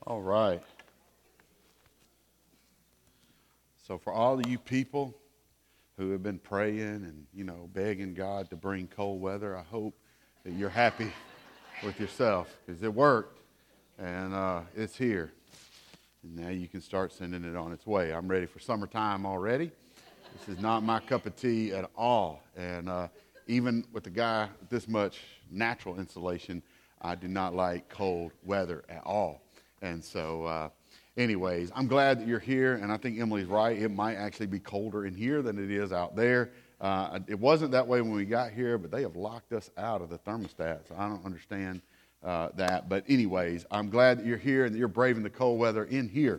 All right. So for all of you people who have been praying and, begging God to bring cold weather, I hope that you're happy with yourself because it worked and it's here. And now you can start sending it on its way. I'm ready for summertime already. This is not my cup of tea at all. And even with the guy with this much natural insulation, I do not like cold weather at all. And so, anyways, I'm glad that you're here, and I think Emily's right. It might actually be colder in here than it is out there. It wasn't that way when we got here, but they have locked us out of the thermostat, so I don't understand that. But anyways, I'm glad that you're here and that you're braving the cold weather in here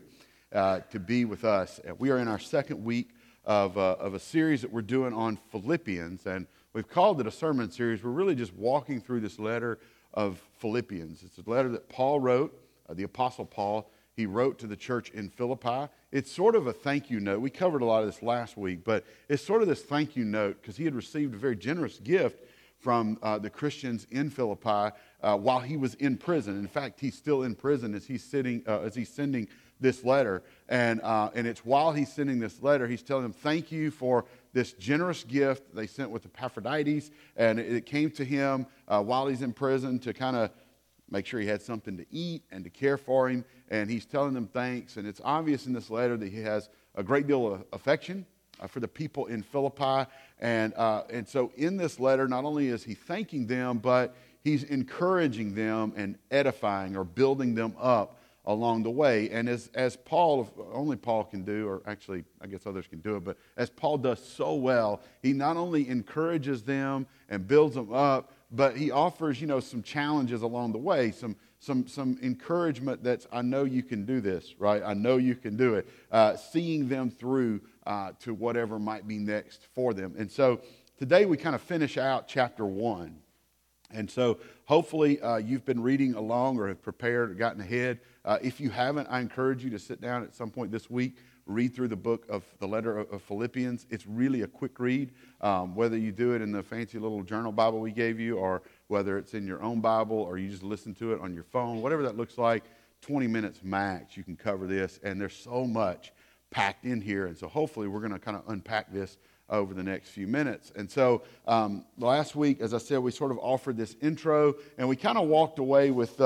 to be with us. We are in our second week of a series that we're doing on Philippians, and we've called it a sermon series. We're really just walking through this letter of Philippians. It's a letter that Paul wrote. The Apostle Paul, he wrote to the church in Philippi. It's sort of a thank you note. We covered a lot of this last week, but it's sort of this thank you note because he had received a very generous gift from the Christians in Philippi while he was in prison. In fact, he's still in prison as he's sending this letter. And it's while he's sending this letter, he's telling them, thank you for this generous gift they sent with Epaphroditus. And it came to him while he's in prison to kind of make sure he had something to eat and to care for him. And he's telling them thanks. And it's obvious in this letter that he has a great deal of affection for the people in Philippi. And so in this letter, not only is he thanking them, but he's encouraging them and edifying or building them up along the way. And as Paul, only Paul can do, or actually I guess others can do it, but as Paul does so well, he not only encourages them and builds them up, but he offers, some challenges along the way, some encouragement that's, I know you can do this, right? I know you can do it. Seeing them through to whatever might be next for them. And so today we kind of finish out chapter 1. And so hopefully you've been reading along or have prepared or gotten ahead. If you haven't, I encourage you to sit down at some point this week, read through the book of the letter of Philippians. It's really a quick read, whether you do it in the fancy little journal Bible we gave you or whether it's in your own Bible or you just listen to it on your phone, whatever that looks like, 20 minutes max, you can cover this. And there's so much packed in here. And so hopefully we're going to kind of unpack this over the next few minutes. And so last week, as I said, we sort of offered this intro and we kind of walked away with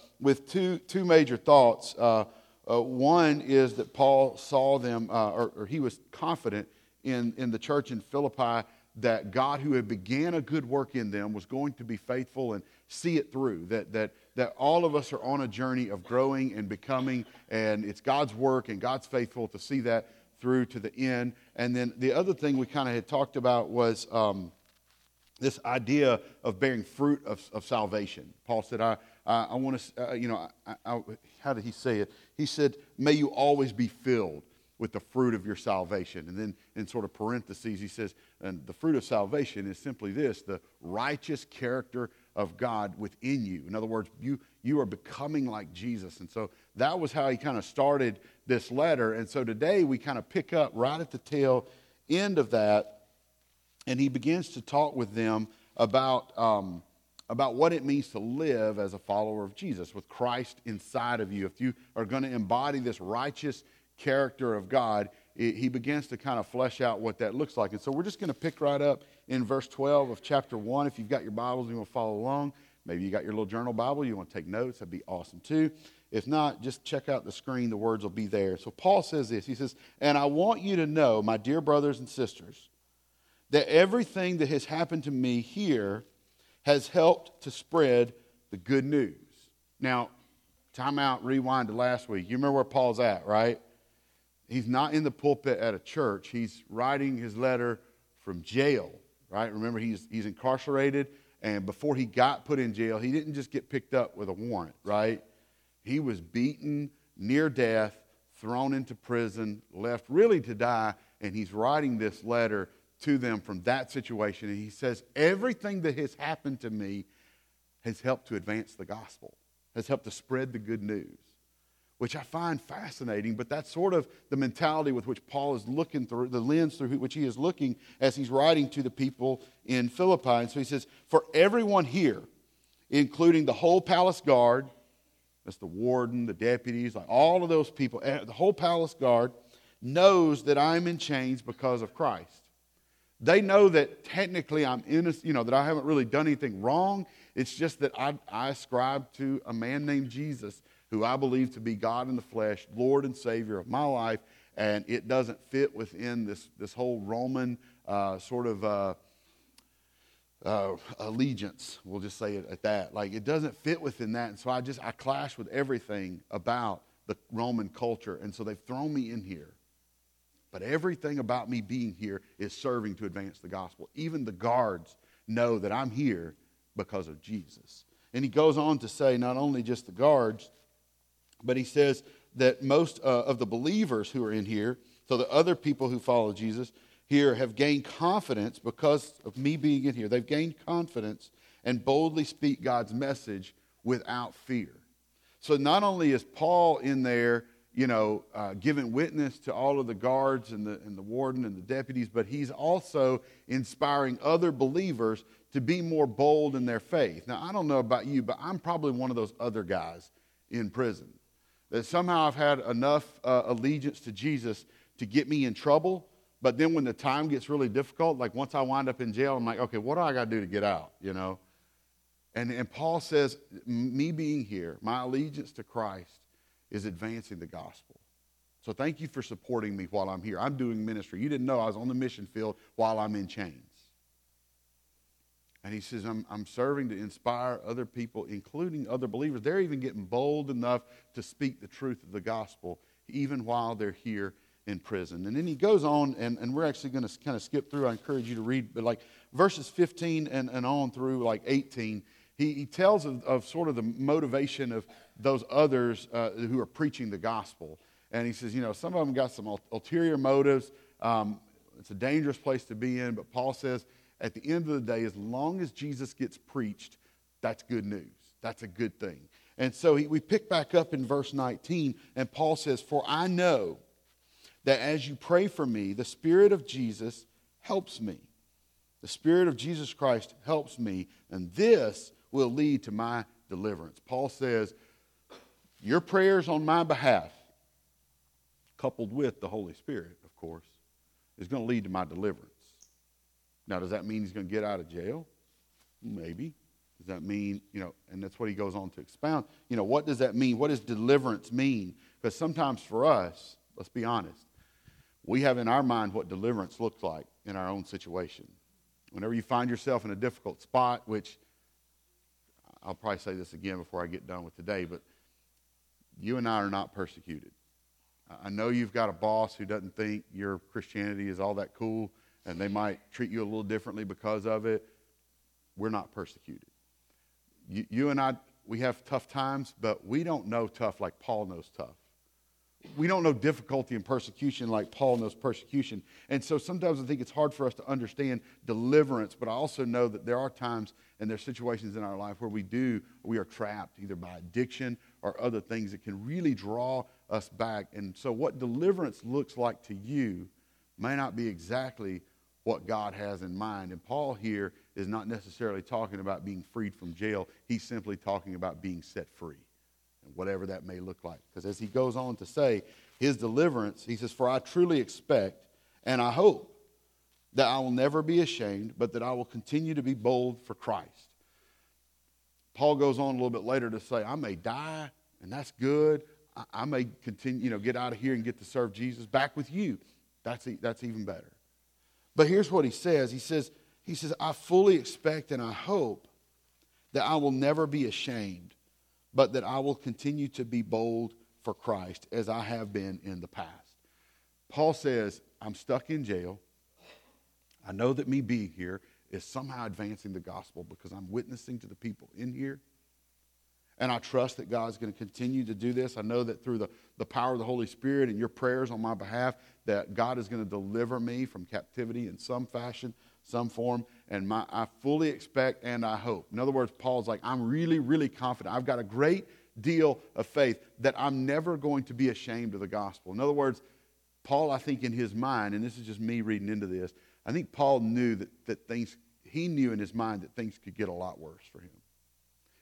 two major thoughts. One is that Paul saw them, or he was confident in the church in Philippi that God, who had began a good work in them, was going to be faithful and see it through. That all of us are on a journey of growing and becoming, and it's God's work and God's faithful to see that through to the end. And then the other thing we kind of had talked about was this idea of bearing fruit of salvation. Paul said, I want to, how did he say it? He said, may you always be filled with the fruit of your salvation. And then in sort of parentheses, he says, and the fruit of salvation is simply this, the righteous character of God within you. In other words, you are becoming like Jesus. And so that was how he kind of started this letter. And so today we kind of pick up right at the tail end of that, and he begins to talk with them about what it means to live as a follower of Jesus with Christ inside of you. If you are going to embody this righteous character of God, he begins to kind of flesh out what that looks like. And so we're just going to pick right up in verse 12 of chapter 1. If you've got your Bibles and you want to follow along, maybe you got your little journal Bible, you want to take notes, that'd be awesome too. If not, just check out the screen, the words will be there. So Paul says this, he says, and I want you to know, my dear brothers and sisters, that everything that has happened to me here has helped to spread the good news. Now, time out, rewind to last week. You remember where Paul's at, right? He's not in the pulpit at a church. He's writing his letter from jail, right? Remember, he's incarcerated, and before he got put in jail, he didn't just get picked up with a warrant, right? He was beaten, near death, thrown into prison, left really to die, and he's writing this letter to them from that situation. And he says, everything that has happened to me has helped to advance the gospel, has helped to spread the good news, which I find fascinating. But that's sort of the mentality with which Paul is looking through, the lens through which he is looking as he's writing to the people in Philippi. And so he says, for everyone here, including the whole palace guard that's the warden, the deputies, like all of those people, the whole palace guard knows that I'm in chains because of Christ. They know that technically I'm innocent, that I haven't really done anything wrong. It's just that I ascribe to a man named Jesus, who I believe to be God in the flesh, Lord and Savior of my life, and it doesn't fit within this whole Roman allegiance. We'll just say it at that. Like, it doesn't fit within that, and so I clash with everything about the Roman culture, and so they've thrown me in here. But everything about me being here is serving to advance the gospel. Even the guards know that I'm here because of Jesus. And he goes on to say not only just the guards, but he says that most of the believers who are in here, so the other people who follow Jesus here, have gained confidence because of me being in here. They've gained confidence and boldly speak God's message without fear. So not only is Paul in there, giving witness to all of the guards and the warden and the deputies, but he's also inspiring other believers to be more bold in their faith. Now, I don't know about you, but I'm probably one of those other guys in prison. That somehow I've had enough allegiance to Jesus to get me in trouble, but then when the time gets really difficult, like once I wind up in jail, I'm like, okay, what do I got to do to get out, And Paul says, me being here, my allegiance to Christ is advancing the gospel. So thank you for supporting me while I'm here. I'm doing ministry. You didn't know I was on the mission field while I'm in chains. And he says, I'm serving to inspire other people, including other believers. They're even getting bold enough to speak the truth of the gospel, even while they're here in prison. And then he goes on, and we're actually going to kind of skip through. I encourage you to read, but like verses 15 and on through like 18, he tells of sort of the motivation of those others who are preaching the gospel. And he says, some of them got some ulterior motives. It's a dangerous place to be in. But Paul says, at the end of the day, as long as Jesus gets preached, that's good news. That's a good thing. And so we pick back up in verse 19, and Paul says, for I know that as you pray for me, the Spirit of Jesus helps me. The Spirit of Jesus Christ helps me, and this will lead to my deliverance. Paul says, your prayers on my behalf, coupled with the Holy Spirit, of course, is going to lead to my deliverance. Now, does that mean he's going to get out of jail? Maybe. Does that mean, and that's what he goes on to expound. What does that mean? What does deliverance mean? Because sometimes for us, let's be honest, we have in our mind what deliverance looks like in our own situation. Whenever you find yourself in a difficult spot, which I'll probably say this again before I get done with today, but you and I are not persecuted. I know you've got a boss who doesn't think your Christianity is all that cool, and they might treat you a little differently because of it. We're not persecuted. You and I, we have tough times, but we don't know tough like Paul knows tough. We don't know difficulty and persecution like Paul knows persecution. And so sometimes I think it's hard for us to understand deliverance, but I also know that there are times and there are situations in our life where we are trapped either by addiction or other things that can really draw us back. And so what deliverance looks like to you may not be exactly what God has in mind. And Paul here is not necessarily talking about being freed from jail. He's simply talking about being set free. Whatever that may look like. Because as he goes on to say, his deliverance, he says, for I truly expect and I hope that I will never be ashamed, but that I will continue to be bold for Christ. Paul goes on a little bit later to say, I may die, and that's good. I may continue, get out of here and get to serve Jesus back with you. That's even better. But here's what he says. He says, I fully expect and I hope that I will never be ashamed, but that I will continue to be bold for Christ as I have been in the past. Paul says, I'm stuck in jail. I know that me being here is somehow advancing the gospel because I'm witnessing to the people in here. And I trust that God's going to continue to do this. I know that through the power of the Holy Spirit and your prayers on my behalf, that God is going to deliver me from captivity in some fashion, some form. And I fully expect and I hope. In other words, Paul's like, I'm really, really confident. I've got a great deal of faith that I'm never going to be ashamed of the gospel. In other words, Paul, I think in his mind, and this is just me reading into this, I think Paul knew that things, he knew in his mind that things could get a lot worse for him.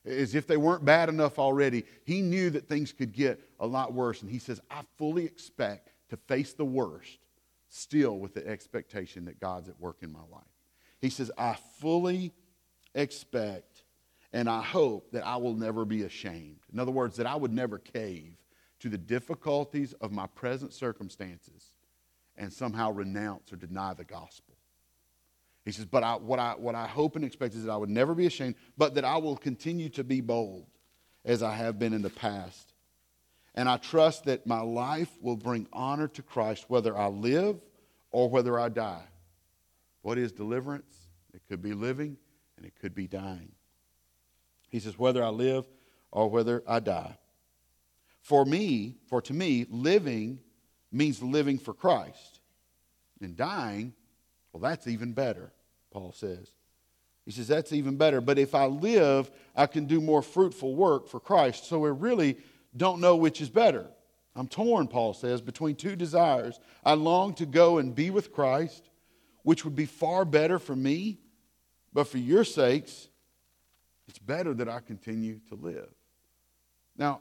as if they weren't bad enough already. He knew that things could get a lot worse. And he says, I fully expect to face the worst still with the expectation that God's at work in my life. He says, I fully expect and I hope that I will never be ashamed. In other words, that I would never cave to the difficulties of my present circumstances and somehow renounce or deny the gospel. He says, but what I hope and expect is that I would never be ashamed, but that I will continue to be bold as I have been in the past. And I trust that my life will bring honor to Christ whether I live or whether I die. What is deliverance? It could be living and it could be dying. He says, whether I live or whether I die. For to me, living means living for Christ. And dying, well, that's even better, Paul says. He says, that's even better. But if I live, I can do more fruitful work for Christ. So we really don't know which is better. I'm torn, Paul says, between two desires. I long to go and be with Christ, which would be far better for me. But for your sakes, it's better that I continue to live. Now,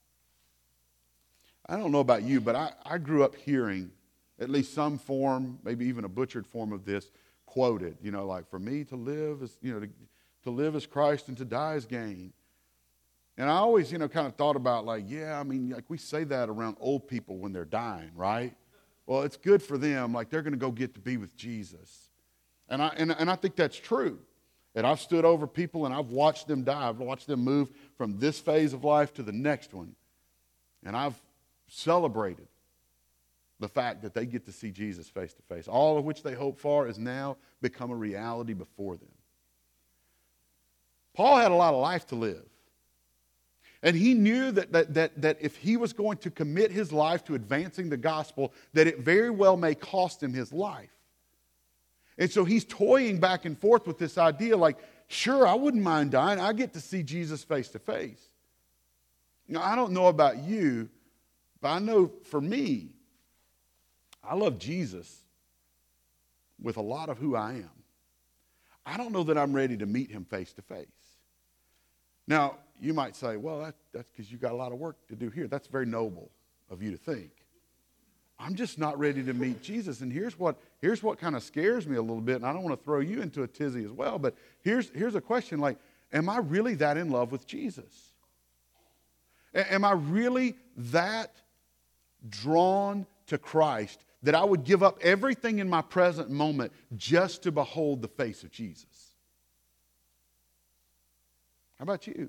I don't know about you, but I grew up hearing at least some form, maybe even a butchered form of this quoted. Like, for me to live is, to live as Christ and to die as gain. And I always, kind of thought about like we say that around old people when they're dying, right? Well, it's good for them. Like, they're going to go get to be with Jesus. And I think that's true. And I've stood over people and I've watched them die. I've watched them move from this phase of life to the next one. And I've celebrated the fact that they get to see Jesus face to face. All of which they hope for has now become a reality before them. Paul had a lot of life to live. And he knew that if he was going to commit his life to advancing the gospel, that it very well may cost him his life. And so he's toying back and forth with this idea like, sure, I wouldn't mind dying. I get to see Jesus face to face. Now, I don't know about you, but I know for me, I love Jesus with a lot of who I am. I don't know that I'm ready to meet him face to face. Now, you might say, well, that's because you got a lot of work to do here. That's very noble of you to think. I'm just not ready to meet Jesus. And here's what kind of scares me a little bit, and I don't want to throw you into a tizzy as well, but here's a question like, am I really that in love with Jesus? Am I really that drawn to Christ that I would give up everything in my present moment just to behold the face of Jesus? How about you?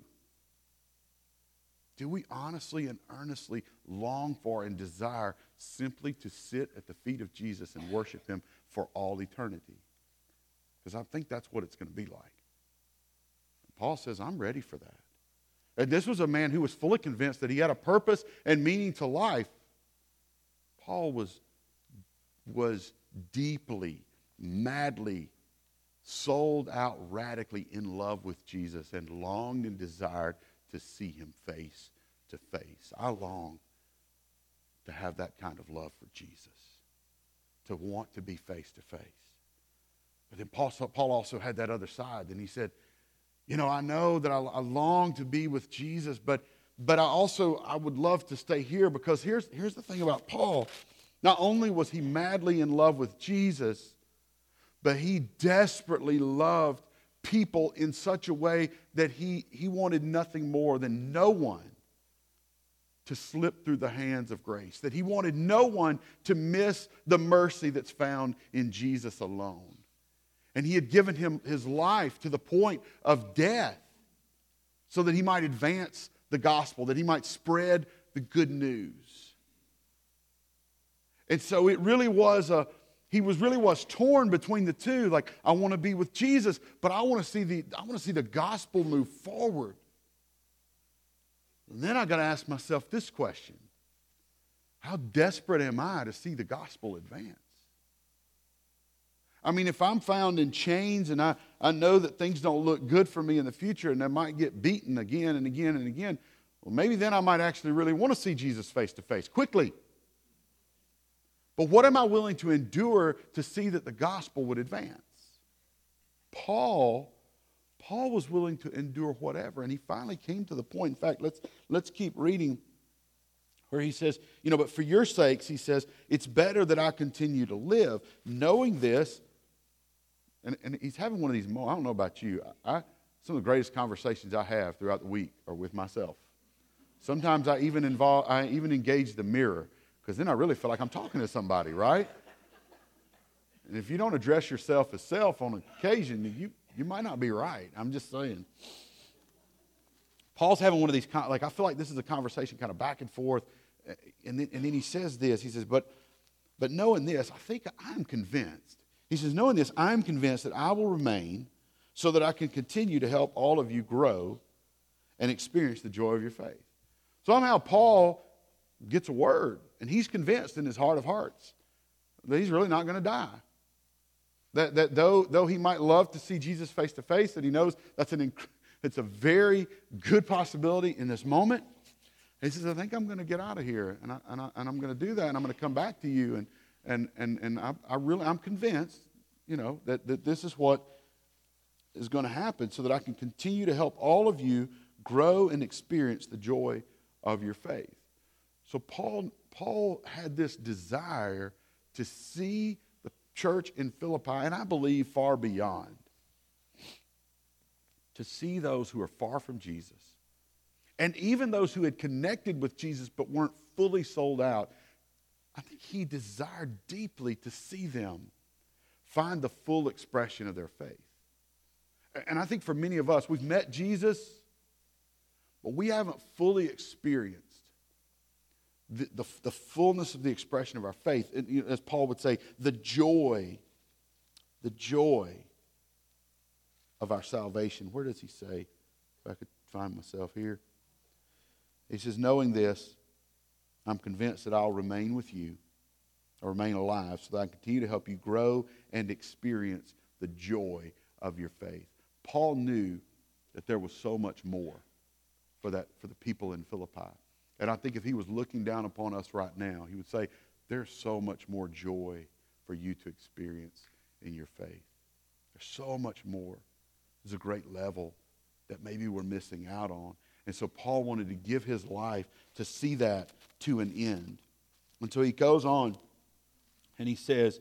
Do we honestly and earnestly long for and desire simply to sit at the feet of Jesus and worship him for all eternity? Because I think that's what it's going to be like. Paul says, I'm ready for that. And this was a man who was fully convinced that he had a purpose and meaning to life. Paul was deeply, madly, sold out radically in love with Jesus and longed and desired to see him face to face. I long to have that kind of love for Jesus, to want to be face to face. But then Paul also had that other side. And he said, I know that I long to be with Jesus, but I would love to stay here, because here's the thing about Paul. Not only was he madly in love with Jesus, but he desperately loved people in such a way that he wanted nothing more than no one to slip through the hands of grace. That he wanted no one to miss the mercy that's found in Jesus alone. And he had given him his life to the point of death so that he might advance the gospel, that he might spread the good news. And so he really was torn between the two. Like, I want to be with Jesus, but I want to see the gospel move forward. And then I got to ask myself this question: how desperate am I to see the gospel advance? I mean, if I'm found in chains and I know that things don't look good for me in the future and I might get beaten again and again and again, well, maybe then I might actually really want to see Jesus face to face quickly. But what am I willing to endure to see that the gospel would advance? Paul Paul was willing to endure whatever, and he finally came to the point. In fact, let's keep reading where he says, but for your sakes, he says, it's better that I continue to live, knowing this. And he's having one of these moments. I don't know about you. Some of the greatest conversations I have throughout the week are with myself. Sometimes I even engage the mirror, because then I really feel like I'm talking to somebody, right? And if you don't address yourself as self on occasion, you might not be right. I'm just saying. Paul's having one of these, I feel like this is a conversation kind of back and forth. And then he says this. He says, but knowing this, I think I'm convinced. He says, knowing this, I'm convinced that I will remain so that I can continue to help all of you grow and experience the joy of your faith. Somehow Paul gets a word, and he's convinced in his heart of hearts that he's really not going to die. That though he might love to see Jesus face to face, that he knows it's a very good possibility in this moment. He says, I think I'm going to get out of here, and I'm going to do that, and I'm going to come back to you, and I'm convinced, that this is what is going to happen, so that I can continue to help all of you grow and experience the joy of your faith. So Paul had this desire to see the church in Philippi, and I believe far beyond, to see those who are far from Jesus, and even those who had connected with Jesus but weren't fully sold out. I think he desired deeply to see them find the full expression of their faith. And I think for many of us, we've met Jesus, but we haven't fully experienced the fullness of the expression of our faith. And, as Paul would say, the joy of our salvation. Where does he say? If I could find myself here. He says, knowing this, I'm convinced that I'll remain with you, or remain alive, so that I can continue to help you grow and experience the joy of your faith. Paul knew that there was so much more for the people in Philippi. And I think if he was looking down upon us right now, he would say, there's so much more joy for you to experience in your faith. There's so much more. There's a great level that maybe we're missing out on. And so Paul wanted to give his life to see that to an end. And so he goes on and he says,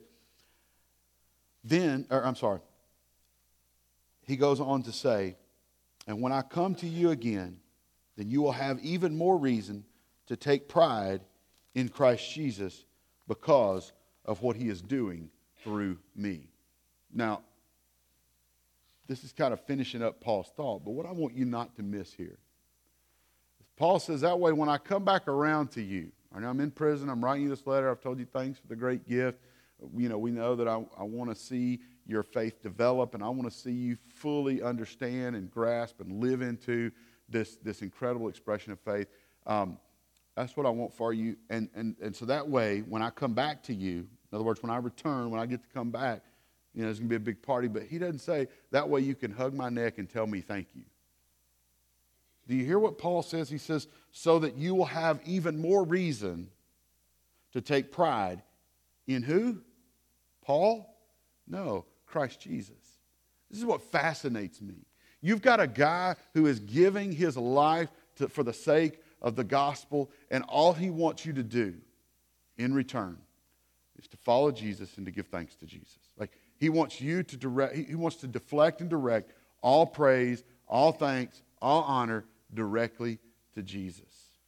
he goes on to say, and when I come to you again, then you will have even more reason to take pride in Christ Jesus because of what he is doing through me. Now, this is kind of finishing up Paul's thought, but what I want you not to miss here. Paul says that way when I come back around to you, and I'm in prison, I'm writing you this letter, I've told you thanks for the great gift. We know that I want to see your faith develop, and I want to see you fully understand and grasp and live into this incredible expression of faith. That's what I want for you. And so that way, when I come back to you, in other words, when I return, when I get to come back, there's going to be a big party. But he doesn't say, that way you can hug my neck and tell me thank you. Do you hear what Paul says? He says, so that you will have even more reason to take pride in who? Paul? No, Christ Jesus. This is what fascinates me. You've got a guy who is giving his life for the sake of the gospel, and all he wants you to do in return is to follow Jesus and to give thanks to Jesus. Like, he wants you to direct, he wants to deflect and direct all praise, all thanks, all honor directly to Jesus.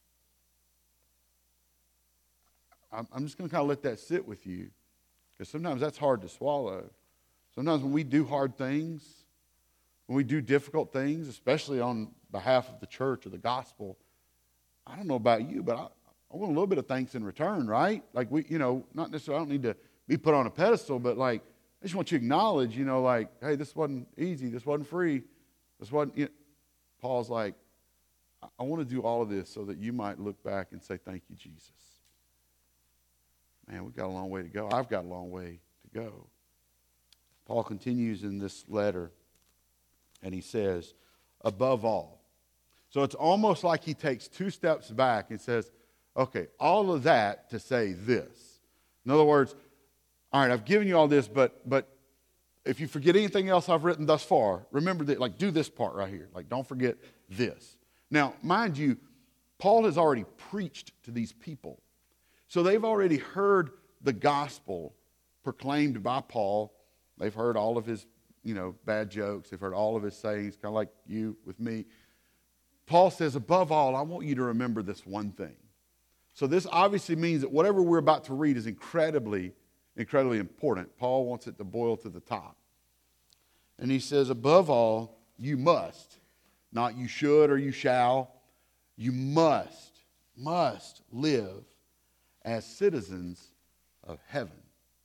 I'm just going to kind of let that sit with you, because sometimes that's hard to swallow. Sometimes when we do hard things, when we do difficult things, especially on behalf of the church or the gospel, I don't know about you, but I want a little bit of thanks in return, right? Like, not necessarily, I don't need to be put on a pedestal, but like, I just want you to acknowledge, like, hey, this wasn't easy, this wasn't free, this wasn't, Paul's like, I want to do all of this so that you might look back and say, thank you, Jesus. Man, we've got a long way to go. I've got a long way to go. Paul continues in this letter, and he says, above all. So it's almost like he takes two steps back and says, okay, all of that to say this. In other words, all right, I've given you all this, but if you forget anything else I've written thus far, remember that, like, do this part right here. Like, don't forget this. Now, mind you, Paul has already preached to these people. So they've already heard the gospel proclaimed by Paul. They've heard all of his, bad jokes. They've heard all of his sayings, kind of like you with me. Paul says, above all, I want you to remember this one thing. So this obviously means that whatever we're about to read is incredibly, incredibly important. Paul wants it to boil to the top. And he says, above all, you must, not you should or you shall, you must live as citizens of heaven.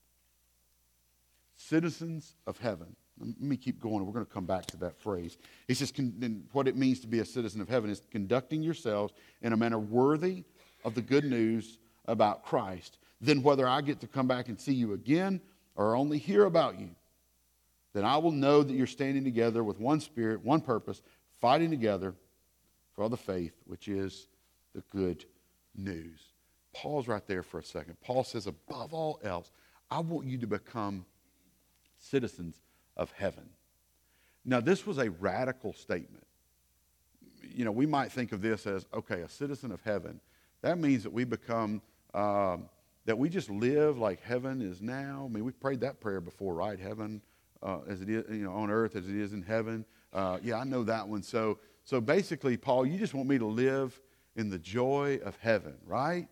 Citizens of heaven. Let me keep going. We're going to come back to that phrase. He says, what it means to be a citizen of heaven is conducting yourselves in a manner worthy of the good news about Christ. Then whether I get to come back and see you again or only hear about you, then I will know that you're standing together with one spirit, one purpose, fighting together for the faith, which is the good news. Pause right there for a second. Paul says, above all else, I want you to become citizens of heaven. Now, this was a radical statement. We might think of this as, okay, a citizen of heaven. That means that we become, that we just live like heaven is now. I mean, we've prayed that prayer before, right? Heaven as it is, on earth as it is in heaven. Yeah, I know that one. So basically, Paul, you just want me to live in the joy of heaven, right?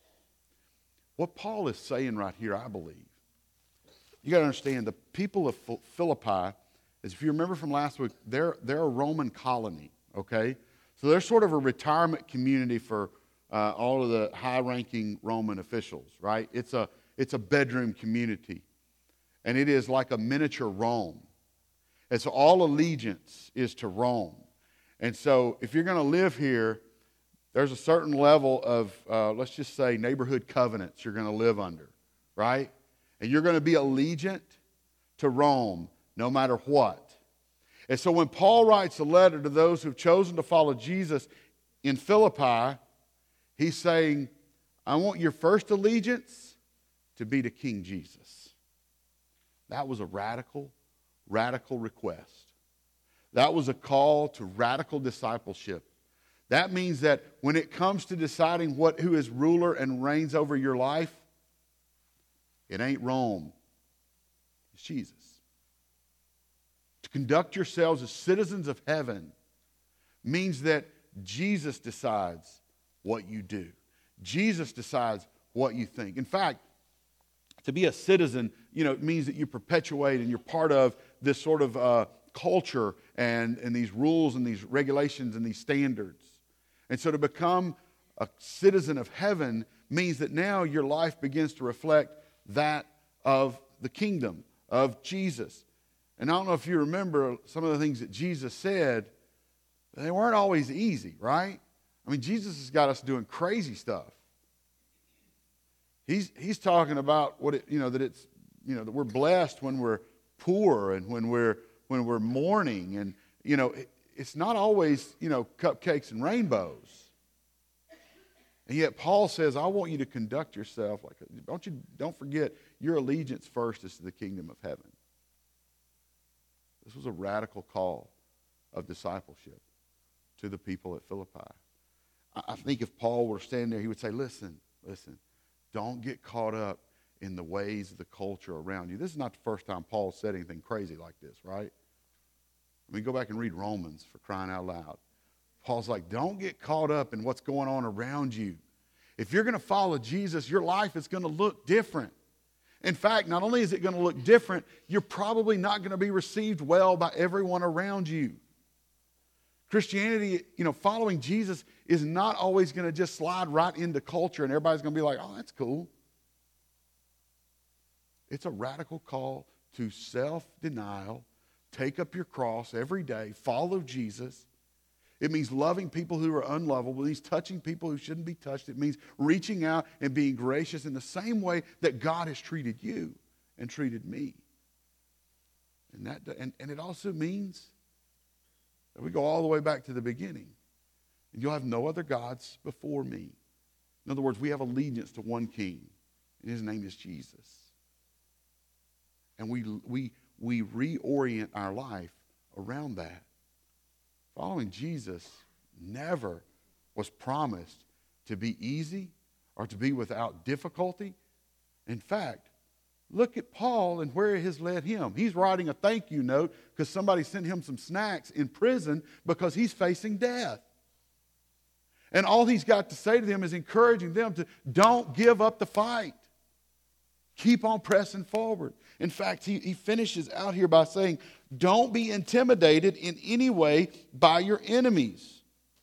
What Paul is saying right here, I believe, you got to understand, the people of Philippi, as if you remember from last week, they're a Roman colony, okay? So they're sort of a retirement community for all of the high-ranking Roman officials, right? It's a bedroom community, and it is like a miniature Rome. And so all allegiance is to Rome. And so if you're going to live here, there's a certain level of, let's just say, neighborhood covenants you're going to live under, right? And you're going to be allegiant to Rome no matter what. And so when Paul writes a letter to those who've chosen to follow Jesus in Philippi, he's saying, I want your first allegiance to be to King Jesus. That was a radical request. That was a call to radical discipleship. That means that when it comes to deciding who is ruler and reigns over your life, it ain't Rome. It's Jesus. To conduct yourselves as citizens of heaven means that Jesus decides what you do. Jesus decides what you think. In fact, to be a citizen, it means that you perpetuate and you're part of this sort of culture and these rules and these regulations and these standards. And so to become a citizen of heaven means that now your life begins to reflect that of the kingdom of Jesus. And I don't know if you remember some of the things that Jesus said, they weren't always easy, right? I mean, Jesus has got us doing crazy stuff. He's talking about that we're blessed when we're poor and when we're mourning, and it's not always cupcakes and rainbows. And yet Paul says, I want you to conduct yourself like, don't forget, your allegiance first is to the kingdom of heaven. This was a radical call of discipleship to the people at Philippi. I think if Paul were standing there, he would say, listen, don't get caught up in the ways of the culture around you. This is not the first time Paul said anything crazy like this, right? I mean, go back and read Romans, for crying out loud. Paul's like, don't get caught up in what's going on around you. If you're going to follow Jesus, your life is going to look different. In fact, not only is it going to look different, you're probably not going to be received well by everyone around you. Christianity, following Jesus is not always going to just slide right into culture and everybody's going to be like, oh, that's cool. It's a radical call to self-denial, take up your cross every day, follow Jesus. It means loving people who are unlovable. It means touching people who shouldn't be touched. It means reaching out and being gracious in the same way that God has treated you and treated me. And it also means that we go all the way back to the beginning. And you'll have no other gods before me. In other words, we have allegiance to one king, and his name is Jesus. And we reorient our life around that. Following Jesus never was promised to be easy or to be without difficulty. In fact, look at Paul and where it has led him. He's writing a thank you note because somebody sent him some snacks in prison because he's facing death. And all he's got to say to them is encouraging them to don't give up the fight. Keep on pressing forward. In fact, he finishes out here by saying, don't be intimidated in any way by your enemies.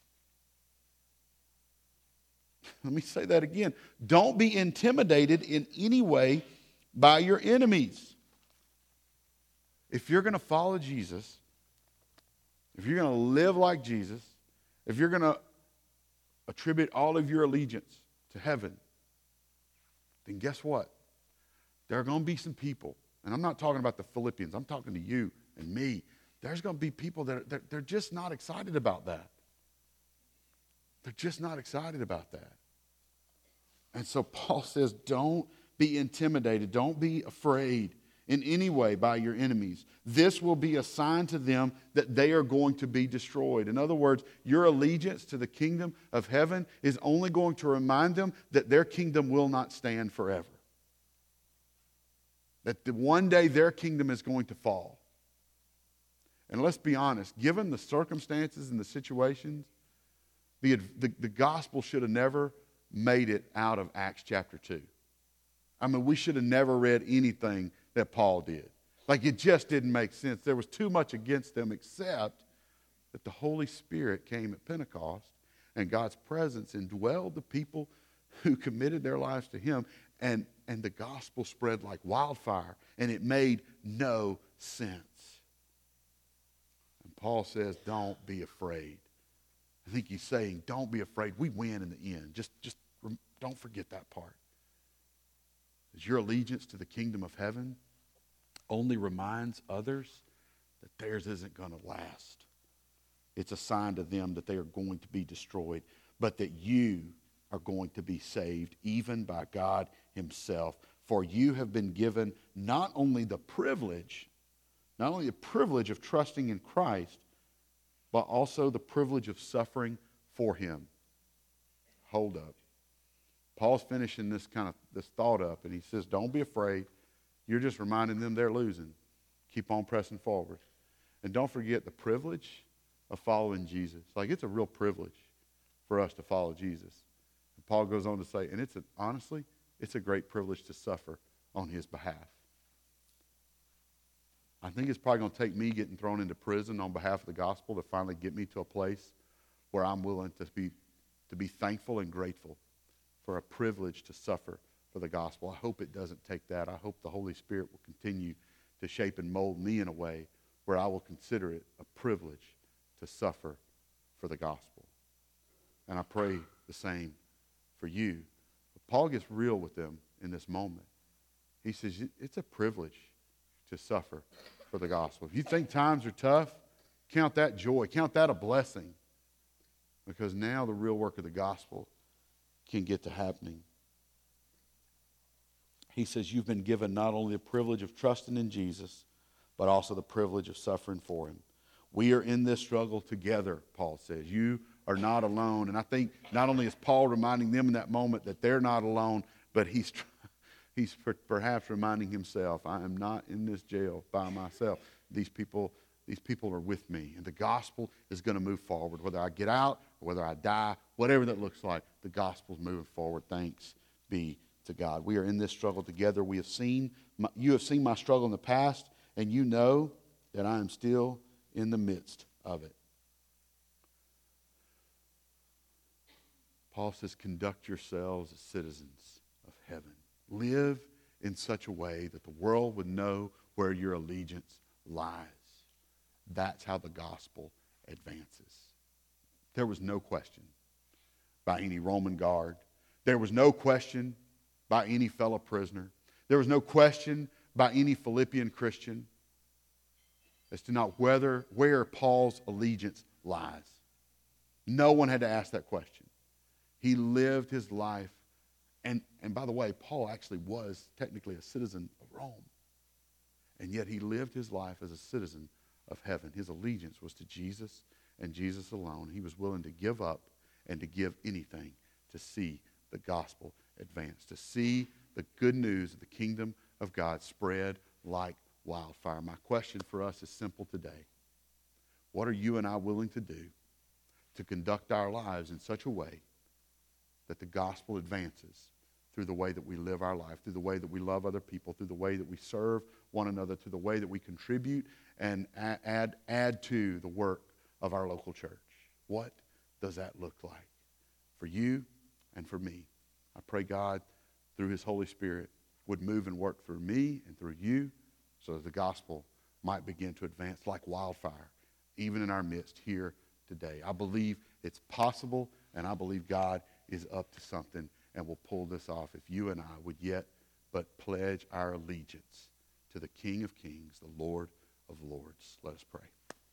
Let me say that again. Don't be intimidated in any way by your enemies. If you're going to follow Jesus, if you're going to live like Jesus, if you're going to attribute all of your allegiance to heaven, then guess what? There are going to be some people, and I'm not talking about the Philippians, I'm talking to you and me. There's going to be people that they're just not excited about that. They're just not excited about that. And so Paul says, don't be intimidated. Don't be afraid in any way by your enemies. This will be a sign to them that they are going to be destroyed. In other words, your allegiance to the kingdom of heaven is only going to remind them that their kingdom will not stand forever. That one day their kingdom is going to fall. And let's be honest, given the circumstances and the situations, the gospel should have never made it out of Acts chapter 2. I mean, we should have never read anything that Paul did. Like, it just didn't make sense. There was too much against them, except that the Holy Spirit came at Pentecost and God's presence indwelled the people who committed their lives to him, and the gospel spread like wildfire, and it made no sense. And Paul says, don't be afraid. I think he's saying, don't be afraid. We win in the end. Just don't forget that part. As your allegiance to the kingdom of heaven only reminds others that theirs isn't going to last. It's a sign to them that they are going to be destroyed, but that you are going to be saved even by God himself. For you have been given not only the privilege of trusting in Christ, but also the privilege of suffering for him. Hold up. Paul's finishing this thought up, and he says, don't be afraid. You're just reminding them they're losing. Keep on pressing forward. And don't forget the privilege of following Jesus. Like, it's a real privilege for us to follow Jesus. And Paul goes on to say, and honestly, it's a great privilege to suffer on his behalf. I think it's probably going to take me getting thrown into prison on behalf of the gospel to finally get me to a place where I'm willing to be thankful and grateful for a privilege to suffer for the gospel. I hope it doesn't take that. I hope the Holy Spirit will continue to shape and mold me in a way where I will consider it a privilege to suffer for the gospel. And I pray the same for you. But Paul gets real with them in this moment. He says, it's a privilege to suffer for the gospel. If you think times are tough, count that joy. Count that a blessing. Because now the real work of the gospel can get to happening. He says you've been given not only the privilege of trusting in Jesus, but also the privilege of suffering for him. We are in this struggle together, Paul says. You are not alone. And I think not only is Paul reminding them in that moment that they're not alone, but he's perhaps reminding himself, I am not in this jail by myself. These people are with me. And the gospel is going to move forward. Whether I get out or whether I die, whatever that looks like, the gospel's moving forward. Thanks be to God. We are in this struggle together. You have seen my struggle in the past, and you know that I am still in the midst of it. Paul says, conduct yourselves as citizens of heaven. Live in such a way that the world would know where your allegiance lies. That's how the gospel advances. There was no question by any Roman guard. There was no question by any fellow prisoner. There was no question by any Philippian Christian as to not where Paul's allegiance lies. No one had to ask that question. He lived his life. And by the way, Paul actually was technically a citizen of Rome. And yet he lived his life as a citizen of heaven. His allegiance was to Jesus and Jesus alone. He was willing to give up and to give anything to see the gospel advance, to see the good news of the kingdom of God spread like wildfire. My question for us is simple today. What are you and I willing to do to conduct our lives in such a way that the gospel advances through the way that we live our life, through the way that we love other people, through the way that we serve one another, through the way that we contribute and add to the work of our local church? What does that look like for you and for me? I pray God, through his Holy Spirit, would move and work through me and through you so that the gospel might begin to advance like wildfire, even in our midst here today. I believe it's possible, and I believe God is up to something and will pull this off if you and I would yet but pledge our allegiance to the King of Kings, the Lord of Lords. Let us pray.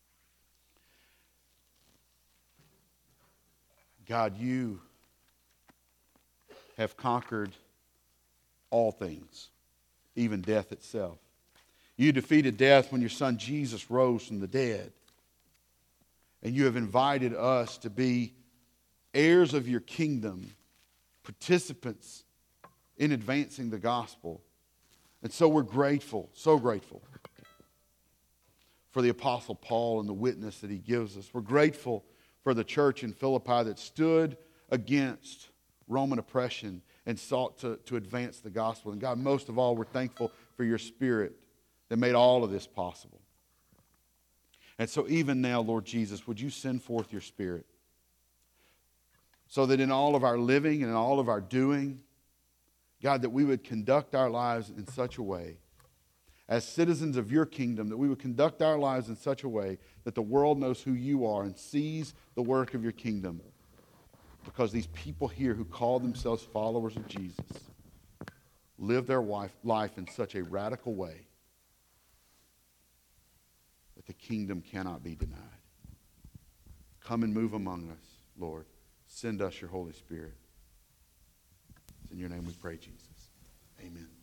God, you have conquered all things, even death itself. You defeated death when your son Jesus rose from the dead. And you have invited us to be heirs of your kingdom, participants in advancing the gospel. And so we're grateful, so grateful for the Apostle Paul and the witness that he gives us. We're grateful for the church in Philippi that stood against Roman oppression and sought to advance the gospel. And God, most of all, we're thankful for your Spirit that made all of this possible. And so even now, Lord Jesus, would you send forth your Spirit so that in all of our living and in all of our doing, God, that we would conduct our lives in such a way, as citizens of your kingdom, that we would conduct our lives in such a way that the world knows who you are and sees the work of your kingdom. Because these people here who call themselves followers of Jesus live their life in such a radical way that the kingdom cannot be denied. Come and move among us, Lord. Send us your Holy Spirit. It's in your name we pray, Jesus. Amen.